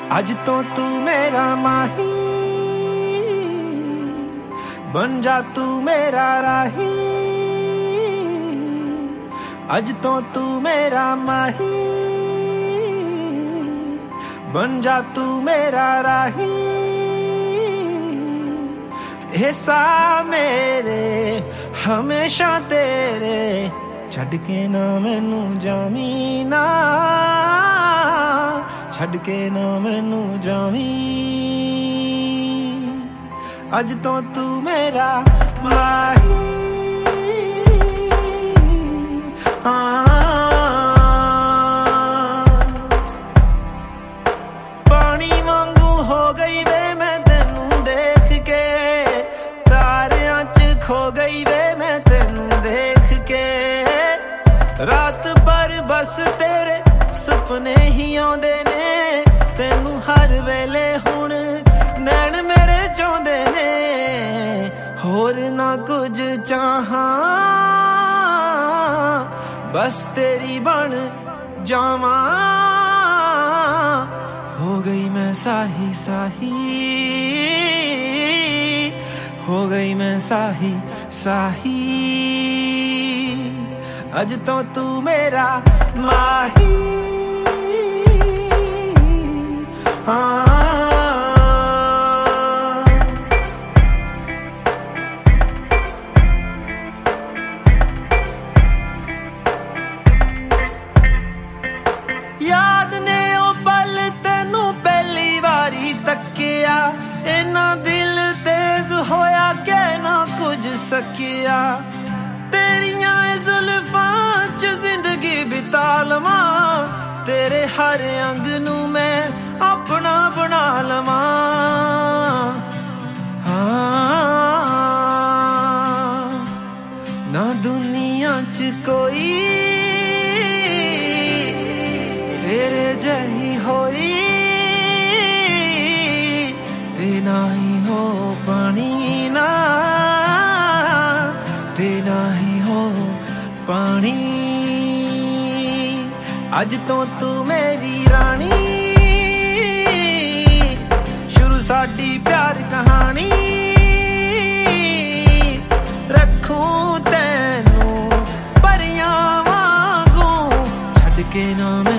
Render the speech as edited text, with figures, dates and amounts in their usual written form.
ਅੱਜ ਤੋਂ ਤੂੰ ਮੇਰਾ ਮਾਹੀ ਬਣ ਜਾ, ਤੂੰ ਮੇਰਾ ਰਾਹੀ। ਅੱਜ ਤੋਂ ਤੂੰ ਮੇਰਾ ਮਾਹੀ ਬਣ ਜਾ, ਤੂੰ ਮੇਰਾ ਰਾਹੀ। ਹਿੱਸਾ ਮੇਰੇ ਹਮੇਸ਼ਾ ਤੇਰੇ, ਛੱਡ ਕੇ ਨਾ ਮੈਨੂੰ ਜਾਵੀਂ ਨਾ, ਛੱਡ ਕੇ ਨਾ ਮੈਨੂੰ ਜਾਵੀਂ। ਅੱਜ ਤੋਂ ਤੂੰ ਮੇਰਾ ਮਾਹੀ ਪਾਣੀ ਵਾਂਗੂ ਹੋ ਗਈ ਵੇ ਮੈਂ ਤੈਨੂੰ ਦੇਖ ਕੇ, ਤਾਰਿਆਂ 'ਚ ਖੋ ਗਈ ਵੇ ਮੈਂ ਤੈਨੂੰ ਦੇਖ ਕੇ। ਰਾਤ ਭਰ ਬਸ ਤੇਰੇ ਸੁਪਨੇ ਹੀ ਆਉਂਦੇ ਨੇ, ਤੈਨੂੰ ਹਰ ਵੇਲੇ ਹੁਣ ਨੈਣ ਮੇਰੇ ਚਾਹੁੰਦੇ ਨੇ। ਹੋਰ ਨਾ ਕੁਝ ਚਾਹਾਂ, ਬਸ ਤੇਰੀ ਬਣ ਜਾਵਾਂ। ਹੋ ਗਈ ਮੈਂ ਸਾਹੀ ਸਾਹੀ, ਹੋ ਗਈ ਮੈਂ ਸਾਹੀ ਸਾਹੀ। ਅੱਜ ਤੋਂ ਤੂੰ ਮੇਰਾ ਮਾਹੀ ਯਾਦ ਨੇ ਉਹ ਪਲ ਤੈਨੂੰ ਪਹਿਲੀ ਵਾਰੀ ਤੱਕਿਆ, ਇੰਨਾ ਦਿਲ ਤੇਜ਼ ਹੋਇਆ ਕਿ ਨਾ ਕੁਝ ਸਕਿਆ। ਤੇਰੀਆਂ ਜ਼ੁਲਫਾਂ 'ਚ ਜ਼ਿੰਦਗੀ ਬਿਤਾ ਲਵਾਂ, ਤੇਰੇ ਹਰ ਅੰਗ ਨੂੰ ਮੈਂ ਆਪਣਾ ਬਣਾ ਲਵਾਂ। ਨਾ ਦੁਨੀਆ 'ਚ ਕੋਈ ਤੇਰੇ ਜਿਹੀ ਹੋਈ, ਤੇ ਨਾ ਹੀ ਹੋ ਪਾਣੀ ਨਾ, ਤੇ ਨਾ ਹੀ ਹੋ ਪਾਣੀ। ਅੱਜ ਤੋਂ ਤੂੰ ਮੇਰੀ ਰਾਣੀ, ਸ਼ੁਰੂ ਸਾਡੀ ਪਿਆਰ ਕਹਾਣੀ। ਰੱਖੂੰ ਤੈਨੂੰ ਪਰੀਆਂ ਵਾਂਗੂ, ਛੱਡ ਕੇ ਨਾ